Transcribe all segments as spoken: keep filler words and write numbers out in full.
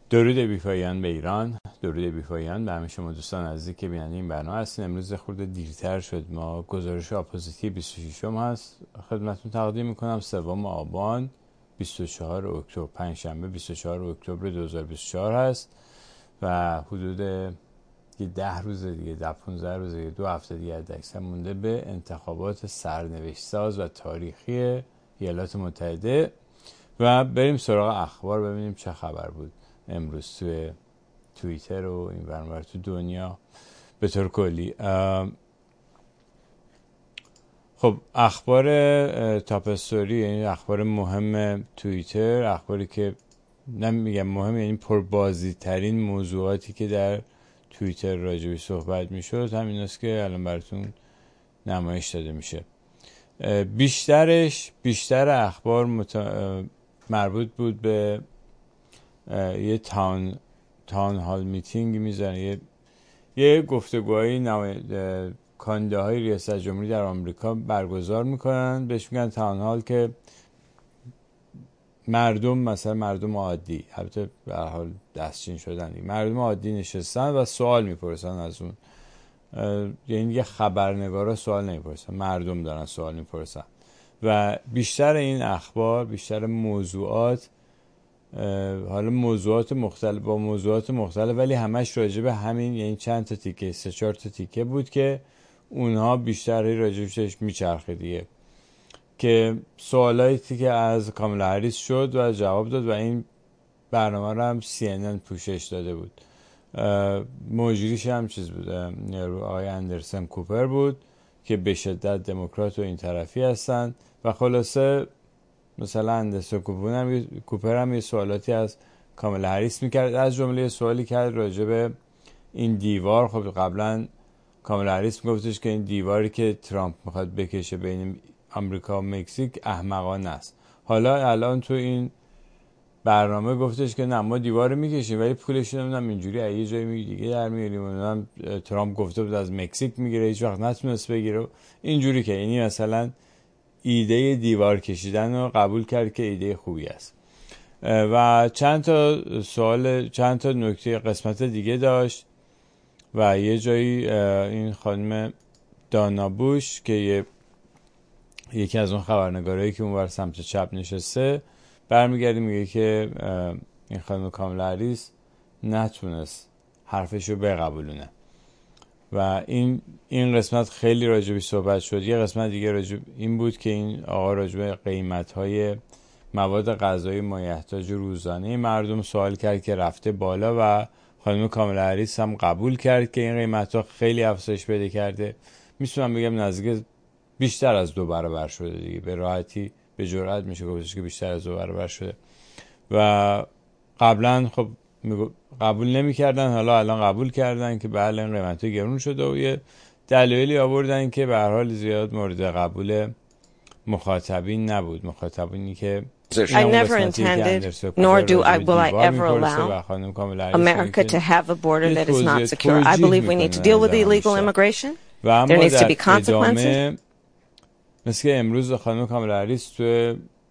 درود بی‌پایان به ایران، درود بی‌پایان به همه شما دوستان عزیزی که بیننده این برنامه هستین. امروز خورده دیرتر شد، ما گزارش آپوزیتی بیست و ششم هست خدمتتون تقدیم میکنم. سوم آبان، بیست و چهارم اکتبر، پنجشنبه بیست و چهارم اکتبر دو هزار و بیست و چهار هست و حدود یه ده روز دیگه، ده پانزده روز دیگه، دو هفته دیگه اکثر مونده به انتخابات سرنوشت ساز و تاریخی ایالات متحده و بریم سراغ اخبار ببینیم چه خبر بود امروز توی توییتر و این ور تو دنیا به طور کلی. خب اخبار تاپ استوری، یعنی اخبار مهم توییتر، اخباری که نمیگم مهم یعنی پربازی ترین موضوعاتی که در توییتر راجبی صحبت میشد همین است که الان براتون نمایش داده میشه. بیشترش بیشتر اخبار مت... مربوط بود به یه تاون تاون هال میتینگ میزنه، یه یه گفتگوهای نمای... کانده های ریاست جمهوری در آمریکا برگزار میکنن، بهش میگن تاون هال، که مردم مثلا مردم عادی، البته به هر حال دستچین شدن دیگه، مردم عادی نشستن و سوال میپرسن از اون، یعنی یه خبرنگارا سوال نمیپرسن، مردم دارن سوال میپرسن و بیشتر این اخبار، بیشتر موضوعات، حالا موضوعات مختلف با موضوعات مختلف ولی همش راجع به همین، یعنی چند تا تیکه، سه چهار تا تیکه بود که اونها بیشتر راجعش میچرخه دیگه، که سوالاتی که از کامالا هریس شد و جواب داد و این برنامه رو هم سی ان ان پوشش داده بود. مجریش هم چیز بود، آقای اندرسن کوپر بود که به شدت دموکرات و این طرفی هستن و خلاصه مثلا اندرسن کوپر هم یه سوالاتی از کامالا هریس میکرد، از جمله سوالی کرد راجع به این دیوار. خب قبلا کامالا هریس میگفتش که این دیواری که ترامپ میخواد بکشه بین آمریکا و مکزیک احمقانه است. حالا الان تو این برنامه گفتش که نه، ما دیوار میکشیم ولی پولش نمیدونم اینجوری از یه جای دیگه در میاریم، اونم ترامپ گفته بود از مکزیک میگیره، هیچ وقت نتونست بگیره، اینجوری که یعنی مثلا ایده دیوار کشیدن رو قبول کرد که ایده خوبی است. و چند تا سوال، چند تا نکته قسمت دیگه داشت و یه جایی این خانم دانا بوش که یه یکی از اون خبرنگارایی که اونور سمت چپ نشسته برمیگرده میگه که این خانم کامالا هریس نتونست حرفشو بقبولونه و این این قسمت خیلی راجبی صحبت شد. یه قسمت دیگه راجب این بود که این آقا راجب قیمت‌های مواد غذایی مایحتاج روزانه مردم سوال کرد که رفته بالا و خانم کامالا هریس هم قبول کرد که این قیمت‌ها خیلی افزایش پیدا کرده. میتونم بگم نزدیک بیشتر از دو برابر شده دیگه، به راحتی به جرئت میشه گفتش که بیشتر از دو برابر شده و قبلا خب قبول نمی‌کردن، حالا الان قبول کردن که بله این قیمت‌ها گرون شده و یه دلایلی آوردن که به هر حال زیاد مورد قبول مخاطبین نبود. مخاطبینی که I never intended, nor do I will I ever allow America to have a border that is not secure. I believe we need to deal with illegal immigration. There needs to be consequences. مثل امروز خانم کامالا هریس تو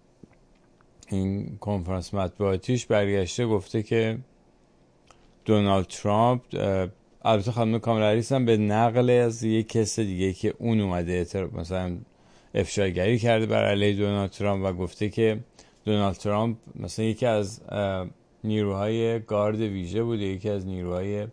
این کنفرانس مطبوعاتیش برگشته گفته که دونالد ترامپ، البته خانم کامالا هریس هم به نقل از یک کس دیگه که اون اومده مثلا افشاگری کرده بر علیه دونالد ترامپ و گفته که دونالد ترامپ مثلا یکی از نیروهای گارد ویژه بوده، یکی از نیروهای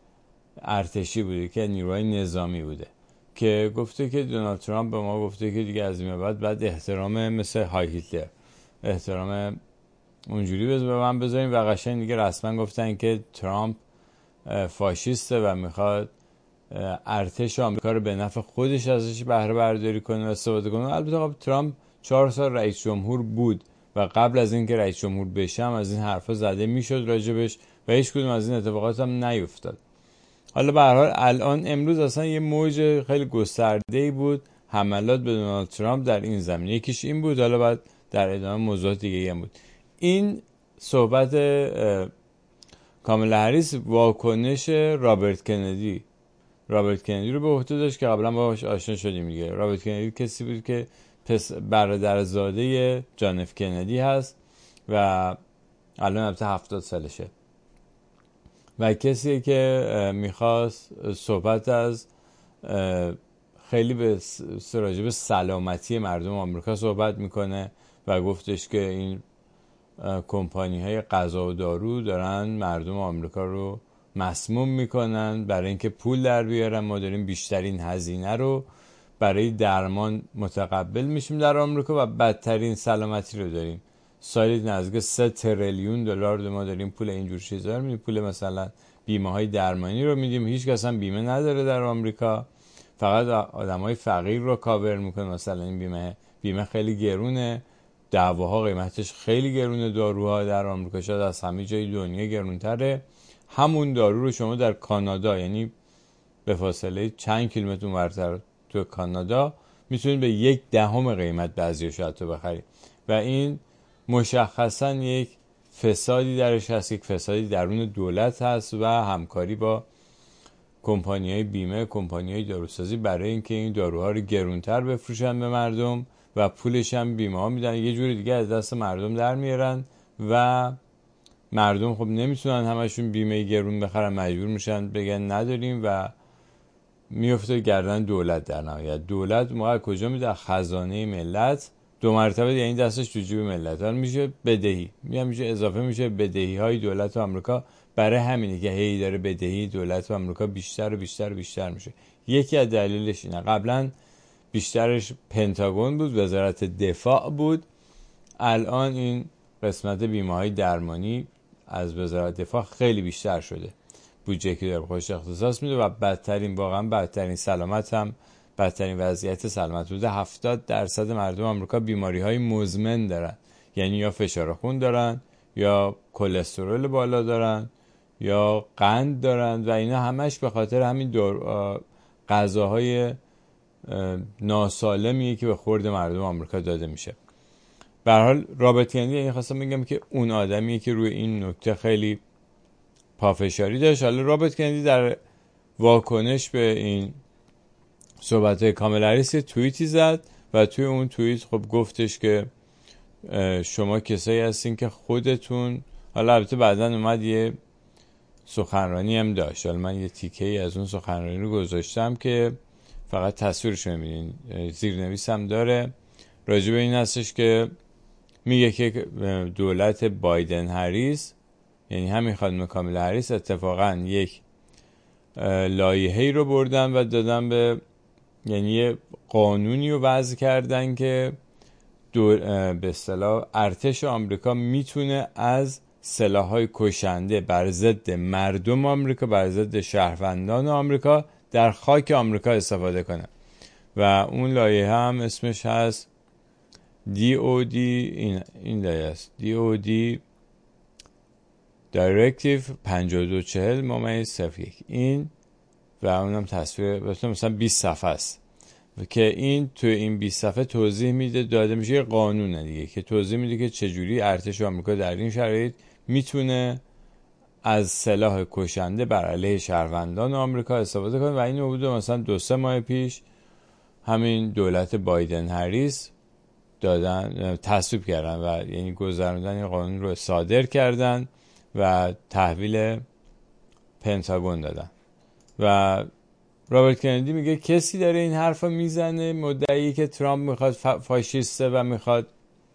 ارتشی بوده، یکی از نیروهای نظامی بوده، که گفته که دونالد ترامپ به ما گفته که دیگه از این بعد بعد احترام مثل های هیتلر، احترام اونجوری به من بذاریم و قشنگ دیگه رسما گفتن که ترامپ فاشیسته و میخواد ارتش آمریکا رو به نفع خودش ازش بهره برداری کنه و استفاده کنه. البته خب ترامپ چهار سال رئیس جمهور بود و قبل از اینکه رئیس جمهور بشه هم از این حرفا زده میشد راجبش و هیچ کدوم از این اتفاقات هم نیفتاد. حالا به هر حال الان امروز اصلا یه موج خیلی گسترده‌ای بود حملات به دونالد ترامپ در این زمینه. یکیش این بود، حالا بعد در ادامه موضوعات دیگه هم بود. این صحبت کامالا هریس واکنش رابرت کندی رابرت کندی رو به عهده داشت که قبلا باهاش آشنا شدیم دیگه. رابرت کندی کسی بود که پس برادرزاده جان اف کندی هست و الان البته هفتاد سالشه و کسی که میخواست صحبت از خیلی به راجع به سلامتی مردم آمریکا صحبت میکنه و گفتش که این کمپانی های غذا و دارو دارن مردم آمریکا رو مسموم میکنن برای اینکه پول در بیارن. ما داریم بیشترین هزینه رو برای درمان متقبل میشیم در آمریکا و بدترین سلامتی رو داریم. سالی نزدیک سه تریلیون دلار ما داریم پول اینجور چیزا رو میدیم، پول مثلا بیمه های درمانی رو میدیم. هیچ کس هم بیمه نداره در آمریکا، فقط آدمای فقیر رو کاور میکنه. مثلا این بیمه بیمه خیلی گرونه، دواها قیمتش خیلی گرونه، داروها در آمریکا شاید از همه جای دنیا گرونتره. همون دارو رو شما در کانادا، یعنی به فاصله چند کیلومتر اونورتر تو کانادا، میتونید به یک دهم قیمت بعضی‌هاش حتی بخرید. و این مشخصا یک فسادی درش هست، یک فسادی درون دولت هست و همکاری با کمپانی‌های بیمه، کمپانی‌های داروسازی برای اینکه این داروها رو گرونتر بفروشن به مردم و پولش هم بیمه ها میدن، یه جوری دیگه از دست مردم در میارن و مردم خب نمیتونن همشون بیمه گرون بخرن، مجبور میشن بگن نداریم و میفته گردن دولت. در نهایت دولت موقع کجا میده؟ خزانه ملت. دو مرتبه یعنی دستش تو جیب ملت ها میشه بدهی، میام میشه اضافه میشه بدهی های دولت آمریکا. برای همینه که هی داره بدهی دولت آمریکا بیشتر و بیشتر و بیشتر میشه. یکی از دلیلش اینه. قبلا بیشترش پنتاگون بود، وزارت دفاع بود. الان این قسمت بیمه های درمانی از وزارت دفاع خیلی بیشتر شده، بودجه که داره خودش اختصاص میده و بدترین، واقعا بدترین سلامت هم بدترین وضعیت سلامت بوده. هفتاد درصد مردم آمریکا بیماری های مزمن دارن، یعنی یا فشار خون دارن یا کلسترول بالا دارن یا قند دارن و اینا همش به خاطر همین دور غذاهای ناسالمیه که به خورد مردم آمریکا داده میشه. به هر حال رابرت کندی، این خواستم بگم که اون آدمیه که روی این نکته خیلی پافشاری داشت. حالا رابرت کندی در واکنش به این صحبت کامالا هریس توییتی زد و توی اون توییت خب گفتش که شما کسایی هستین که خودتون، حالا البته بعداً اومد یه سخنرانی هم داشت، حالا من یه تیکه‌ای از اون سخنرانی رو گذاشتم که فقط تصویرش رو می‌بینین، زیرنویس هم داره. راجع به این هستش که میگه که دولت بایدن هریس، یعنی همین خانم کامالا هریس، اتفاقا یک لایحه‌ای رو بردن و دادن به، یعنی یه قانونی رو وضع کردن که به اصطلاح ارتش آمریکا میتونه از سلاح‌های کشنده بر ضد مردم آمریکا، بر ضد شهروندان آمریکا در خاک آمریکا استفاده کنه. و اون لایحه هم اسمش هست دی او دی، این این لایحه است، دی او دی Directive پنجاه و دو چهل ممیز صفر یک. این و اونم تصویر مثلا بیست صفحه است که این تو این بیست صفحه توضیح میده، داده میشه یه قانونه دیگه که توضیح میده که چجوری ارتش آمریکا در این شرایط میتونه از سلاح کشنده بر علیه شهروندان آمریکا استفاده کنه. و این حدود مثلا دو سه ماه پیش همین دولت بایدن هریس دادن، تصویب کردن و یعنی گذراندن این قانون رو صادر کردن و تحویل پنتاگون دادن. و رابرت کندی میگه کسی داره این حرفا میزنه، مدعی که ترامپ میخواد فاشیسته و میخواد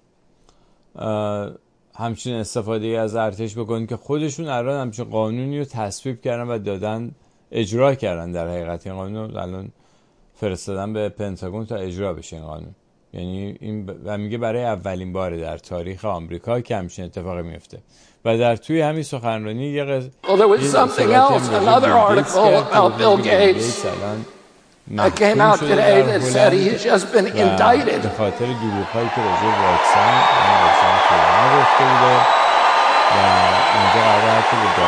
همچین استفاده از ارتش بکنه که خودشون الان همچین قانونی رو تصویب کردن و دادن اجرا کردن. در حقیقت این قانون الان فرستادن به پنتاگون تا اجرا بشه این قانون. یعنی این ب... و میگه برای اولین باره در تاریخ آمریکا که همچین اتفاقی میفته. و در توی همین سخنرانی یه قضیه well, there was something else, another article about Bill Gates that came out today that said he's just been indicted. به خاطر دروغ‌هایی که راجع به واکسن این واکسن کرونا گفته بوده و اینجا قرار حتی به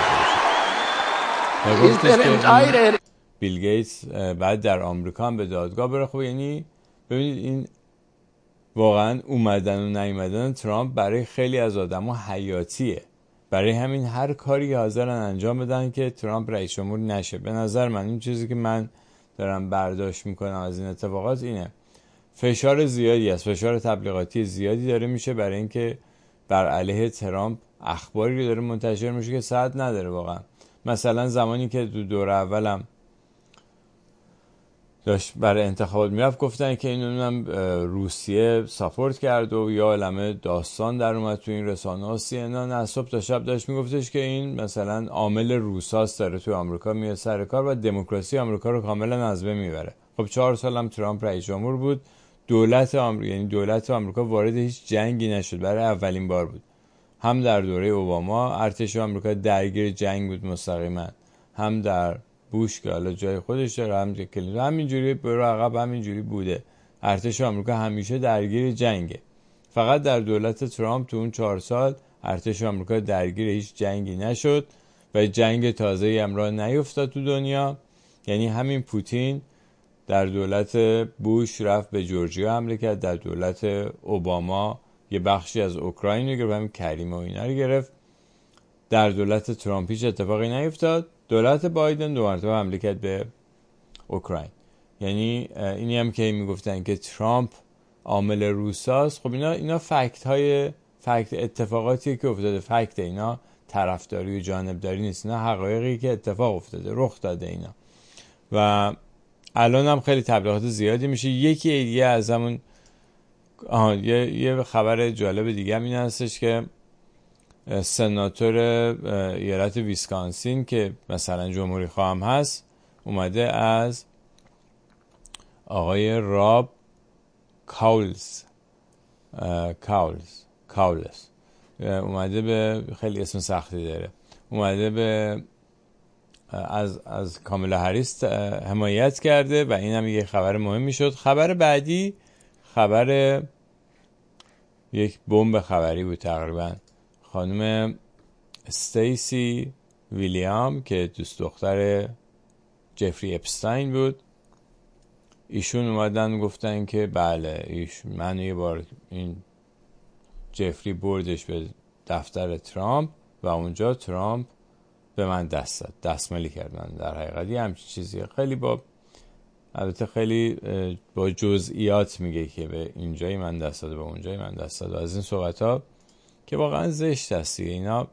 دادگاه بره. بیل گیتس بعد در آمریکا هم به دادگاه بره. خب یعنی ببینید این واقعا اومدن و نیومدن ترامپ برای خیلی از آدما حیاتیه. برای همین هر کاری حاضرن انجام بدن که ترامپ رئیس جمهور نشه. به نظر من این چیزی که من دارم برداشت میکنم از این اتفاقات اینه، فشار زیادی است، فشار تبلیغاتی زیادی داره میشه برای اینکه بر علیه ترامپ اخباری رو داره منتشر میشه که صحت نداره واقعا. مثلا زمانی که دو دور اولم داشت برای انتخابات میرفت گفتن که اینو روسیه ساپورت کرد و یا علمه داستان در اومد تو این رسانه ها، سی ان ان از صبح تا شب داشت میگفتش که این مثلا عامل روساست داره تو آمریکا میاد سر کار و دموکراسی آمریکا رو کاملا از بین میبره. خب چهار سال هم ترامپ رئیس جمهور بود، دولت آمریکا یعنی دولت آمریکا وارد هیچ جنگی نشد، برای اولین بار بود. هم در دوره اوباما ارتش آمریکا درگیر جنگ بود مستقیما، هم در بوش که حالا جای خودش داره، هم کلینتون، همینجوری برو عقب همینجوری بوده. ارتش آمریکا همیشه درگیر جنگه. فقط در دولت ترامپ تو اون چهار سال ارتش آمریکا درگیر هیچ جنگی نشد و جنگ تازه‌ای هم راه نیفتاد تو دنیا. یعنی همین پوتین در دولت بوش رفت به جورجیا حمله کرد، در دولت اوباما یه بخشی از اوکراین رو گرفت، همین کریم و اینا رو گرفت. در دولت ترامپ هیچ اتفاقی نیفتاد. دولت بایدن دو مرتبه حمله کرد به اوکراین. یعنی اینی هم که میگفتن که ترامپ عامل روساست، خب اینا اینا فکت های فکت اتفاقاتی که افتاده، فکت اینا طرفداری و جانبداری نیست، اینا حقایقی که اتفاق افتاده، رخ داده اینا. و الان هم خیلی تبلیغات زیادی میشه. یکی دیگه از همون آها یه یه خبر جالب دیگه هم این هستش که سناتور ایالت ویسکانسین که مثلا جمهوری خواه هم هست اومده از آقای راب کاولز کاولز کاولز اومده به، خیلی اسم سختی داره، اومده به از از کامالا هریس حمایت کرده و این هم یه خبر مهمی شد. خبر بعدی خبر یک بمب خبری بود تقریبا. خانم استیسی ویلیام که دوست دختر جفری اپستاین بود، ایشون اومدن گفتن که بله ایشون من یه بار این جفری بردش به دفتر ترامپ و اونجا ترامپ به من دست داد، دستمالی کردن. در حقیقت یه همچین چیزی خیلی با البته خیلی با جزئیات میگه که به اینجای من دست داد، به اونجای من دست داد و از این صحبت ها که واقعا زشت هست اینا.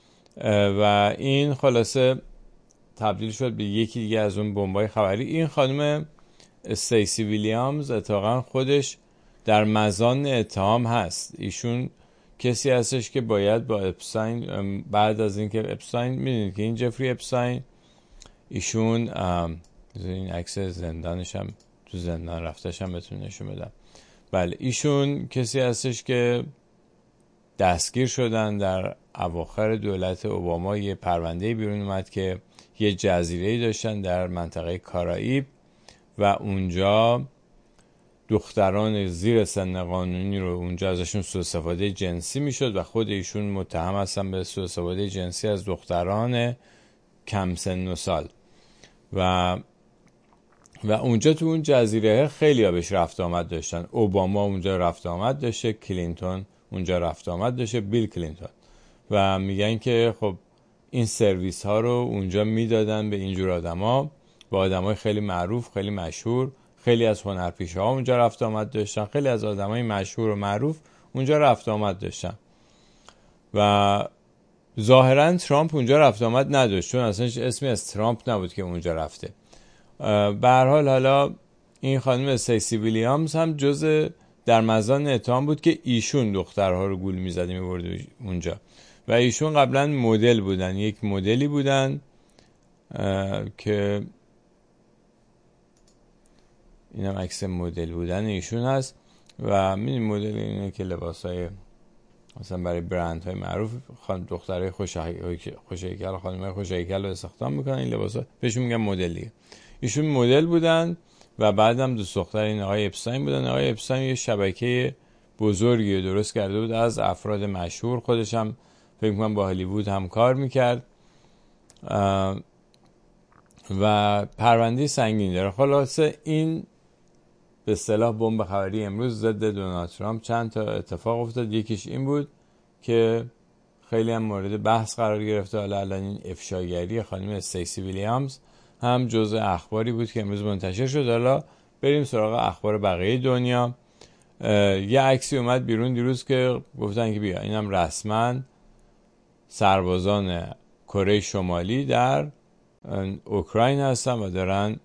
و این خلاصه تبدیل شد به یکی دیگه از اون بمبای خبری. این خانم استیسی ویلیامز اتفاقا خودش در مزان اتهام هست. ایشون کسی هستش که باید با اپستاین بعد از اینکه اپستاین، میدونید که این جفری اپستاین، ایشون این عکس زندانش هم تو زندان رفتش هم بهتون نشون بدم. بله ایشون کسی هستش که دستگیر شدن در اواخر دولت اوباما. یه پرونده بیرون اومد که یه جزیره‌ای داشتن در منطقه کارائیب و اونجا دختران زیر سن قانونی رو اونجا ازشون سوء استفاده جنسی میشد و خود ایشون متهم هستن به سوء استفاده جنسی از دختران کم سن و سال. و و اونجا تو اون جزیره خیلی ها بهش رفت آمد داشتن. اوباما اونجا رفت آمد داشته، کلینتون اونجا رفت آمد داشته، بیل کلینتون. و میگن که خب این سرویس ها رو اونجا میدادن به اینجور آدم ها، با آدم های خیلی معروف، خیلی مشهور. خیلی از هنرپیشه ها اونجا رفت آمد داشتن، خیلی از آدم های مشهور و معروف اونجا رفت آمد داشتن. و ظاهرا ترامپ اونجا رفت آمد نداشت، چون اصلا اسمی از ترامپ نبود که اونجا رفته. به هر حال حالا این خانم استیسی ویلیامز هم جز در مزان اتهام بود که ایشون دخترها رو گول میزده میبرده اونجا. و ایشون قبلا مدل بودن، یک مدلی بودن که اینم عکس مدل بودن ایشون هست. و میدونی مدل اینه که لباسای مثلا برای برندهای معروف خانم دخترای خوش‌هیکل، خانمای خوش‌هیکل رو استخدام میکنن، این لباسا بهشون میگن مدلی. ایشون مدل بودن و بعدم دوست دختر این آقای اپستاین بودن. آقای اپستاین یه شبکه بزرگی درست کرده بود از افراد مشهور، خودش هم فکر می‌کنم با هالیوود هم کار میکرد و پرونده سنگینی داره. خلاصه این به اصطلاح بمب خبری امروز ضد دونالد ترامپ چند تا اتفاق افتاد. یکیش این بود که خیلی هم مورد بحث قرار گرفته. حالا الان این افشاگری خانم استیسی ویلیامز هم جزء اخباری بود که امروز منتشر شد. حالا بریم سراغ اخبار بقیه دنیا. یه عکسی اومد بیرون دیروز که گفتن که بیا اینم رسما سربازان کره شمالی در اوکراین هستن و دارن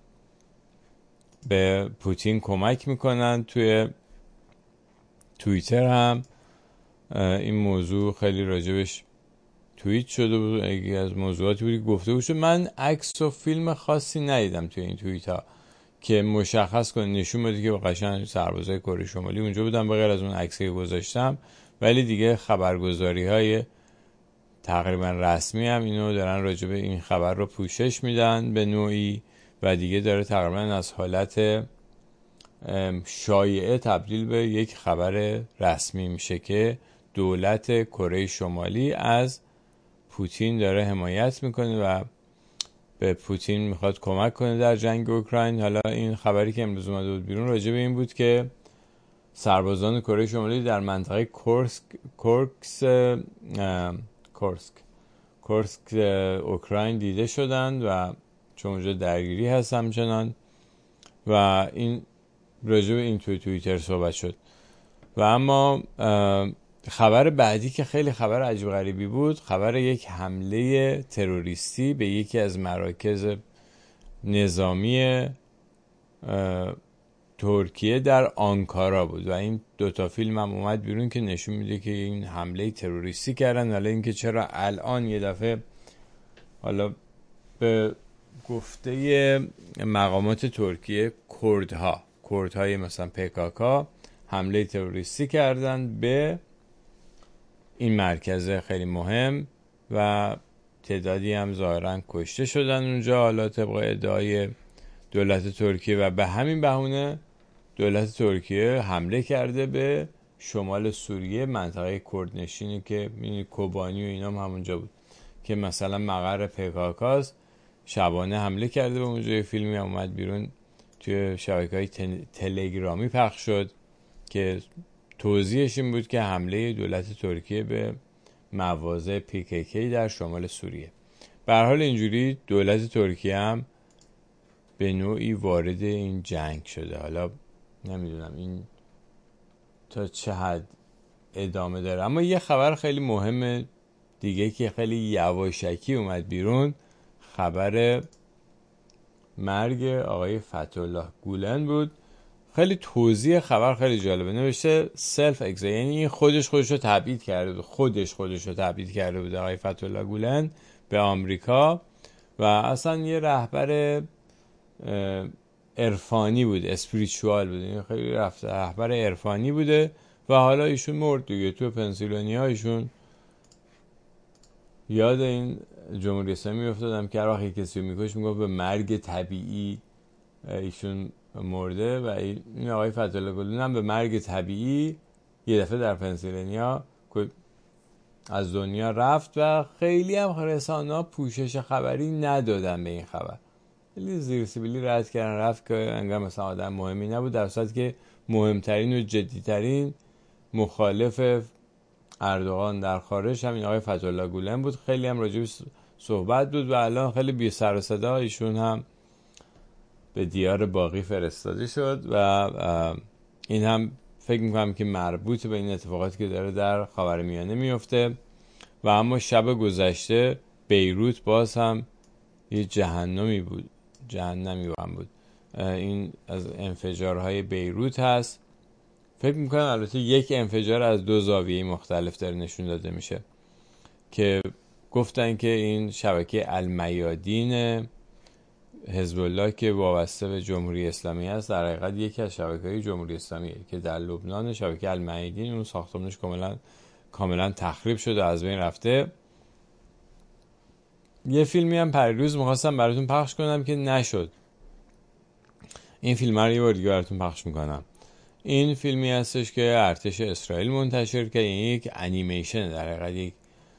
به پوتین کمک میکنن. توی توییتر هم این موضوع خیلی راجبش توییت شده بود، یکی از موضوعاتی بود که گفته بود. من عکس و فیلم خاصی ندیدم توی این توییت ها که مشخص کنه نشون بده که قشنگ سربازای کره شمالی اونجا بودن، به غیر از اون عکسی که گذاشتم. ولی دیگه خبرگزاری های تقریبا رسمی هم اینو دارن راجع به این خبر رو پوشش میدن به نوعی و دیگه داره تقریبا از حالت شایعه تبدیل به یک خبر رسمی میشه که دولت کره شمالی از پوتین داره حمایت میکنه و به پوتین میخواد کمک کنه در جنگ اوکراین. حالا این خبری که امروز اومده بود بیرون راجع به این بود که سربازان کره شمالی در منطقه کورسک کورکس کورسک کورسک اوکراین دیده شدند و چون اونجا درگیری هست همچنان و این راجع به این توی توییتر صحبت شد. و اما خبر بعدی که خیلی خبر عجیب غریبی بود، خبر یک حمله تروریستی به یکی از مراکز نظامی ترکیه در آنکارا بود و این دوتا فیلم هم اومد بیرون که نشون میده که این حمله تروریستی کردن. حالا اینکه چرا الان یه دفعه حالا به گفته مقامات ترکیه کردها کردهای مثلا پیکاکا حمله تروریستی کردن به این مرکز خیلی مهم و تعدادی هم ظاهرا کشته شدن اونجا، حالا طبق ادعای دولت ترکیه. و به همین بهونه دولت ترکیه حمله کرده به شمال سوریه، منطقه کردنشینی که می‌بینی کوبانی و اینا هم همونجا بود که مثلا مقر پیکاکاست. شبانه حمله کرده به اونجا. یه فیلمی هم اومد بیرون توی شبکه‌های تلگرامی پخش شد که توضیحش این بود که حمله دولت ترکیه به مواضع پی کی کی در شمال سوریه. به هر حال اینجوری دولت ترکیه هم به نوعی وارد این جنگ شده. حالا نمیدونم این تا چه حد ادامه داره. اما یه خبر خیلی مهم دیگه که خیلی یواشکی اومد بیرون، خبر مرگ آقای فتح‌الله گولن بود. خیلی توضیح خبر خیلی جالبه، نوشته سلف اگز، یعنی خودش خودش رو تبعید کرده بود خودش خودش رو تبعید کرده بود آقای فتح‌الله گولن به آمریکا و اصلا یه رهبر عرفانی بود، اسپریچوال بود، این خیلی رهبر عرفانی بوده و حالا ایشون مرد دیگه تو پنسیلوانیا. ایشون یاد این جمهوری اسلامی افتادم که هر وقت کسی رو میکش میگفت به مرگ طبیعی ایشون مرده و این آقای فتح‌الله گولن هم به مرگ طبیعی یه دفعه در پنسیلوانیا از دنیا رفت و خیلی هم رسانه‌ها پوشش خبری ندادن به این خبر، خیلی زیر سیبیلی رد کردن رفت که انگار مثلا آدم مهمی نبود، در صورتی که مهمترین و جدیترین مخالف اردوغان در خارج همین آقای فتح‌الله گولن بود. خیلی هم راجعش صحبت بود و الان خیلی بی سر و صدا ایشون هم به دیار باقی فرستاده شد و این هم فکر میکنم که مربوط به این اتفاقاتی که داره در خاورمیانه میفته. و اما شب گذشته بیروت باز هم یه جهنمی بود جهنمی هم بود. این از انفجارهای بیروت هست. فکر میکنم البته یک انفجار از دو زاویه مختلف داره نشون داده میشه که گفتن که این شبکه المیادین حزب الله که وابسته به جمهوری اسلامی است در حقیقت یکی از شبکه‌های جمهوری اسلامیه که در لبنان شبکه المیادین اون ساختمانش کاملا کاملا تخریب شده، از بین رفته. یه فیلمی هم پریروز می‌خواستم براتون پخش کنم که نشد. این فیلم رو یه بار دیگه براتون پخش می‌کنم. این فیلمی هستش که ارتش اسرائیل منتشر کرده، یعنی یک انیمیشن، در حقیقت یک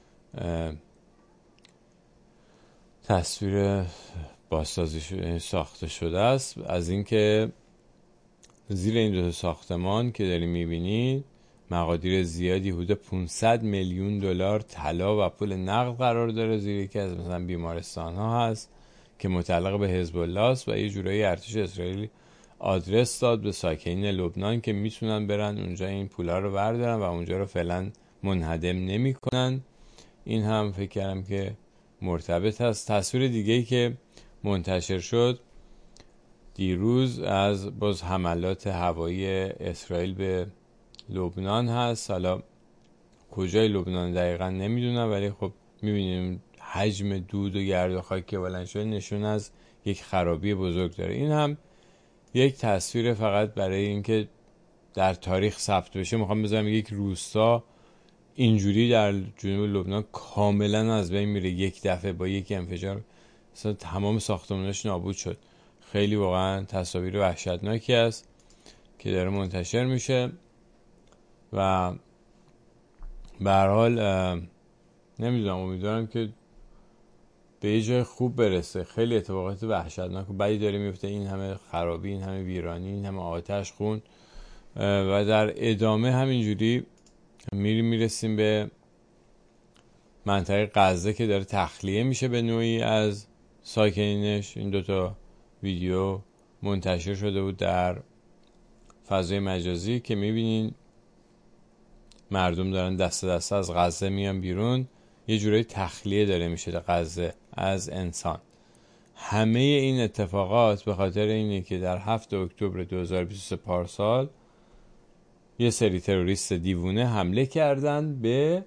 تصویر بازسازی شده ساخته شده است از اینکه زیر این دو ساختمان که داریم می‌بینید مقادیر زیادی حدود پانصد میلیون دلار طلا و پول نقد قرار داره زیر یکی از مثلا بیمارستان‌ها هست که متعلق به حزب الله است و یه جورایی ارتش اسرائیل آدرس داد به ساکنین لبنان که میتونن برن اونجا این پولا رو بردارن و اونجا رو فعلا منهدم نمی‌کنن. این هم فکر کردم که مرتبط هست. تصویر دیگه‌ای که منتشر شد دیروز از باز حملات هوایی اسرائیل به لبنان هست. حالا کجای لبنان دقیقا نمیدونم، ولی خب میبینیم حجم دود و گرد و خاک که بلند شده نشون از یک خرابی بزرگ داره. این هم یک تصویر فقط برای اینکه در تاریخ ثبت بشه. میخوام بذارم یک روستا اینجوری در جنوب لبنان کاملا از بین میره یک دفعه با یک انفجار، مثلا تمام ساختمانش نابود شد. خیلی واقعا تصاویر وحشتناکی است که داره منتشر میشه و به هر حال نمیدونم، امیدوارم که به یه جای خوب برسه. خیلی اتفاقات وحشتناک و بدی داره میفته، این همه خرابی، این همه ویرانی، این همه آتش خون و در ادامه همینجوری میریم میرسیم به منطقه غزه که داره تخلیه میشه به نوعی از ساکنینش. این دوتا ویدیو منتشر شده بود در فضای مجازی که میبینین مردم دارن دست دست از غزه میان بیرون. یه جورایی تخلیه داره میشه غزه از انسان. همه این اتفاقات به خاطر اینه که در هفتم اکتبر دو هزار و بیست و سه پارسال یه سری تروریست دیوونه حمله کردن به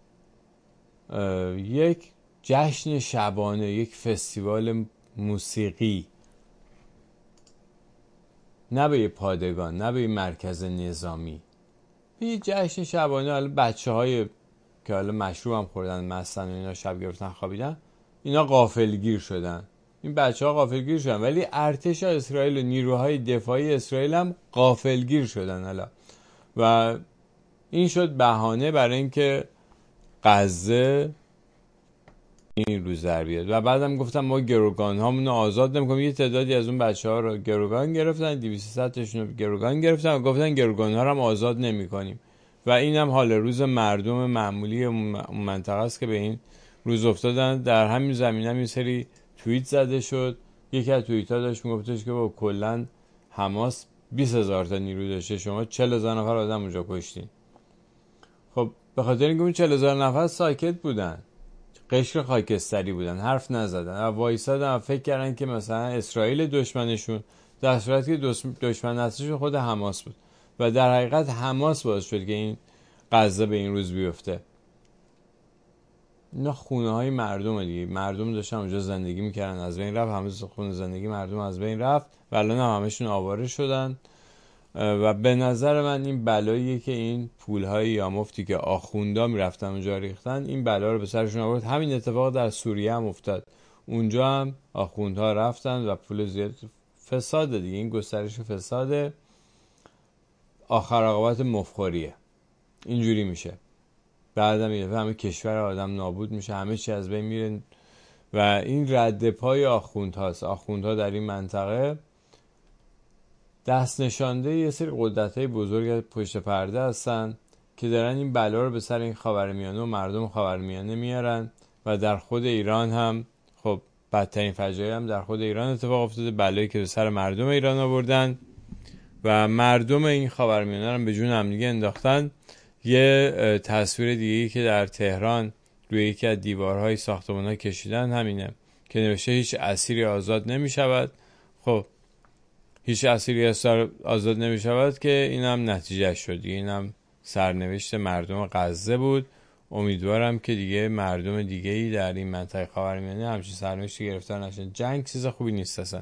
یک جشن شبانه، یک فستیوال موسیقی، نه به یه پادگان، نه به یه مرکز نظامی، به یه جشن شبانه. حالا بچه های که حالا مشروب هم خوردن، مستن و اینا، شب گرفتن خوابیدن، اینا غافلگیر شدن. این بچه ها غافلگیر شدن، ولی ارتش اسرائیل و نیروهای دفاعی اسرائیل هم غافلگیر شدن. حالا و این شد بهانه برای اینکه غزه این روز در بیاد. و بعدم گفتم ما گروگان هامونو آزاد نمی‌کنیم. یه تعدادی از اون بچه‌ها رو گروگان گرفتن، دویست تاشون رو گروگان گرفتن و گفتن گروگان ها رو هم آزاد نمی‌کنیم. و اینم حال روز مردم معمولی اون منطقه است که به این روز افتادن. در همین زمینه هم یه سری توییت زده شد. یکی از توییت‌ها داشت میگفتش که با کلاً حماس بیست هزار تا نیرو داشته، شما چهل هزار نفر آدم اونجا کشتین. خب به خاطر اینکه اون چهل هزار نفر ساکت بودن، قشر خاکستری بودن، حرف نزدن و وایسادن و فکر کردن که مثلا اسرائیل دشمنشون، در صورتی که دشمن اصلیشون خود حماس بود و در حقیقت حماس باعث شد که این غزه به این روز بیفته. اینا خونه های مردم دیگه، مردم داشتن اونجا زندگی میکردن، از بین رفت، همه خونه زندگی مردم از بین رفت و الان هم همشون آواره شدن. و به نظر من این بلاییه که این پولهای یامفتی که آخوندا میرفتن اونجا ریختن، این بلا رو به سرشون آورد. همین اتفاق در سوریه هم افتاد، اونجا هم آخوندها رفتن و پول زیاد، فساد دیگه، این گسترش فساد، آخر عاقبت مفخوریه. اینجوری میشه، بعدم یه همه کشور آدم نابود میشه، همه چی از بین میره و این رد پای آخوندهاست. آخوندها در این منطقه دست نشانده یه سری قدرت‌های بزرگ پشت پرده هستن که دارن این بلا رو به سر این خاورمیانه و مردم خاورمیانه میارن. و در خود ایران هم خب بدترین فجایع هم در خود ایران اتفاق افتاده، بلایی که به سر مردم ایران آوردن و مردم این خاورمیانه رو به جون هم دیگه انداختن. یه تصویر دیگه‌ای که در تهران روی یکی از دیوارهای ساختمان‌ها کشیدن همینه که نوشته هیچ اسیری آزاد نمی‌شود. خب هیچ اسیری آزاد نمی شود که اینم نتیجه شد، اینم سرنوشت مردم غزه بود. امیدوارم که دیگه مردم دیگه‌ای در این منطقه خاورمیانه همچین سرنوشتی گرفتار نشن. جنگ چیز خوبی نیست اصلا.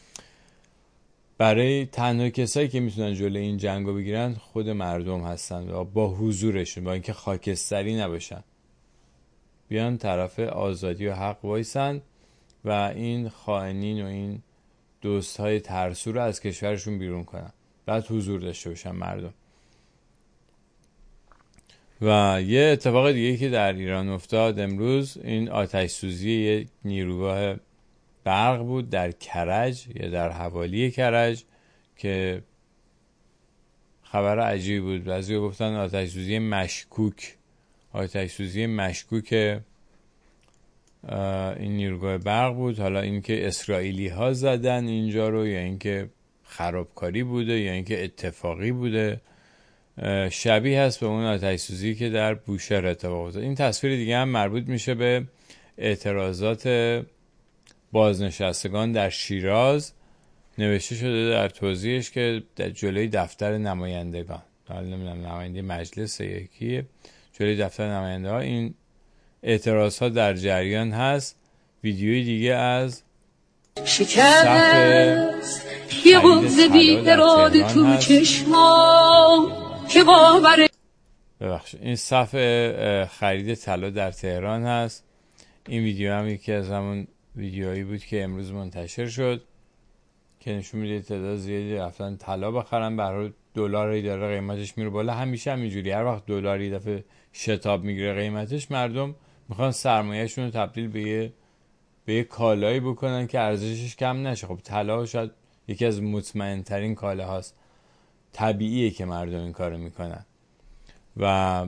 برای تنها کسایی که میتونن جلوی این جنگو بگیرن خود مردم هستن و با حضورشون، با اینکه خاکستری نباشن، بیان طرف آزادی و حق وایسن و این خائنین و این دوست های ترسو رو از کشورشون بیرون کنن، بعد حضور داشته باشن مردم. و یه اتفاق دیگه که در ایران افتاد امروز، این آتش سوزی یه نیروگاه برق بود در کرج یا در حوالی کرج که خبر عجیبی بود. بعضی گفتن آتش سوزی مشکوک، آتش سوزی مشکوک این نیروگاه برق بود. حالا اینکه اسرائیلی ها زدن اینجا رو یا اینکه خرابکاری بوده یا اینکه اتفاقی بوده، شبیه هست به اون آتش سوزی که در بوشهر اتفاق افتاد. این تصویر دیگه هم مربوط میشه به اعتراضات بازنشستگان در شیراز نوشته شده در توضیحش که در جلوی دفتر نمایندگان، حالا نمیدونم نماینده مجلس یکیه، جلوی دفتر نماینده ها این اعتراض ها در جریان هست. ویدیوی دیگه از شکست یه بغض بی اراده تو چشما که باور ببخشید این صفحه خرید طلا در تهران هست. این ویدیو هم یکی از همون ویدیوهایی بود که امروز منتشر شد که نشون میده تعداد زیادی رفتن طلا بخرن. به هر حال دلاری داره قیمتش میره بالا، همیشه همینجوری، هر وقت دلاری دفعه شتاب میگیره قیمتش، مردم میخوان سرمایه‌شون رو تبدیل به یه به یه کالایی بکنن که ارزشش کم نشه. خب طلا شاید یکی از مطمئن ترین کالا هاست، طبیعیه که مردم این کارو میکنن. و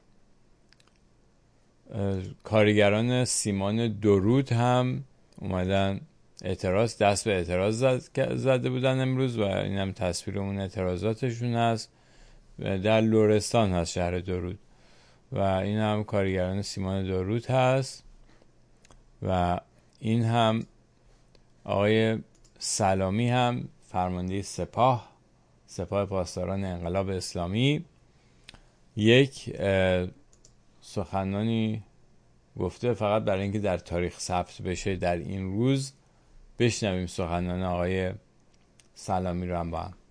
کارگران سیمان درود هم اومدن اعتراض دست به اعتراض زد، زده بودن امروز و این هم تصویر اون اعتراضاتشون هست. در لرستان هست شهر درود و این هم کارگران سیمان درود هست. و این هم آقای سلامی هم فرمانده سپاه سپاه پاسداران انقلاب اسلامی یک سخنانی گفته، فقط برای اینکه در تاریخ ثبت بشه در این روز. بشنویم سخنان آقای سلامی رو هم با هم.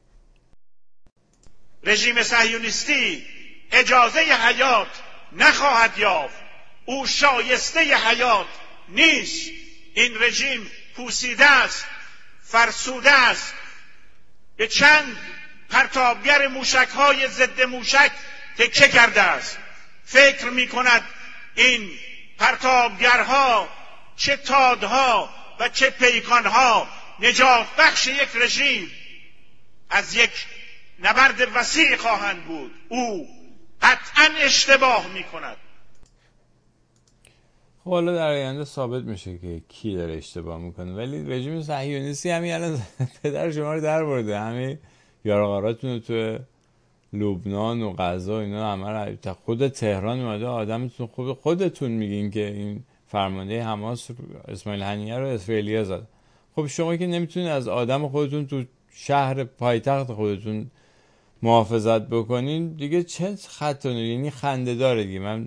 رژیم صهیونیستی اجازه حیات نخواهد یافت، او شایسته حیات نیست. این رژیم پوسیده است، فرسوده است، به چند پرتابگر موشک‌های ضد موشک تکیه کرده است. فکر می‌کند این پرتابگرها چه تادها و چه پیکانها نجات بخش یک رژیم از یک نبرد وسیع خواهند بود. او قطعاً اشتباه می‌کند. خب حالا در آینده ثابت میشه که کی داره اشتباه میکنه، ولی رژیم صهیونیستی همین الان پدر شما رو در برده، همین یارغاراتون رو تو لبنان و غزه اینا همه رو، خود تهران اومده آدمتون خود خودتون میگین که این فرمانده حماس اسماعیل هنیه رو اسرائیلیا زد. خب شما که نمیتونید از آدم خودتون تو شهر پایتخت خودتون محافظت بکنین دیگه، چه خطونه؟ یعنی خنده داره دیگه. من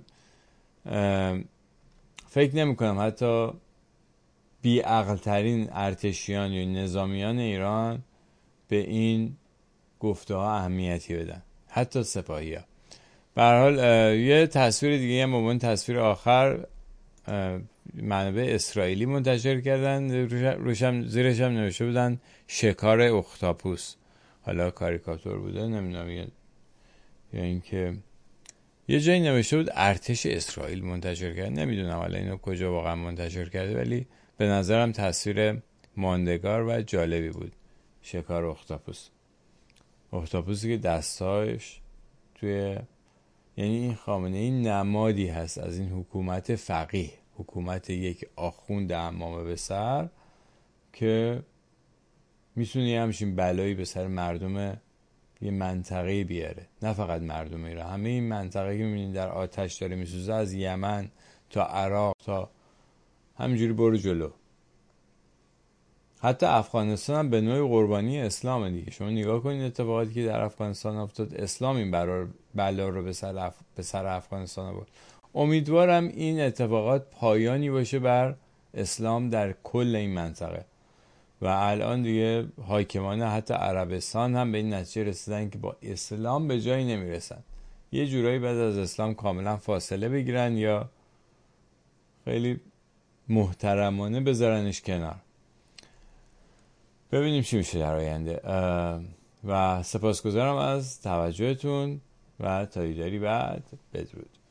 فکر نمی کنم حتی بی عقل ترین ارتشیان یا نظامیان ایران به این گفته ها اهمیتی بدن، حتی سپاهی ها. به هر حال یه تصویر دیگه هم با تصویر آخر منابع اسرائیلی منتشر کردن، روشم زیرش هم نوشته بودن شکار اختاپوس. حالا کاریکاتور بوده نمیدونم، یا اینکه یه جایی نوشته بود ارتش اسرائیل منتشر کرد، نمیدونم حالا اینو کجا واقعا منتشر کرده، ولی به نظرم تصویر ماندگار و جالبی بود. شکار اختاپوس، اختاپوسی که دستاش توی، یعنی این خامنه ای نمادی هست از این حکومت فقیه، حکومت یک آخوند عمامه به سر که میتونه همچین بلایی به سر مردم یه منطقه بیاره، نه فقط مردم ایران، همه این منطقه که میبینید در آتش داره میسوزه، از یمن تا عراق تا همینجوری برو جلو. حتی افغانستان هم به نوعی قربانی اسلام دیگه. شما نگاه کنید اتفاقاتی که در افغانستان افتاد، اسلام این بلا رو به سر, اف... به سر افغانستان آورد. امیدوارم این اتفاقات پایانی باشه بر اسلام در کل این منطقه. و الان دیگه حاکمان حتی عربستان هم به این نتیجه رسیدن که با اسلام به جایی نمیرسن، یه جورایی بعد از اسلام کاملا فاصله بگیرن یا خیلی محترمانه بذارنش کنار. ببینیم چی میشه در آینده. و سپاسگزارم از توجهتون و تا دیداری بعد. بدرود.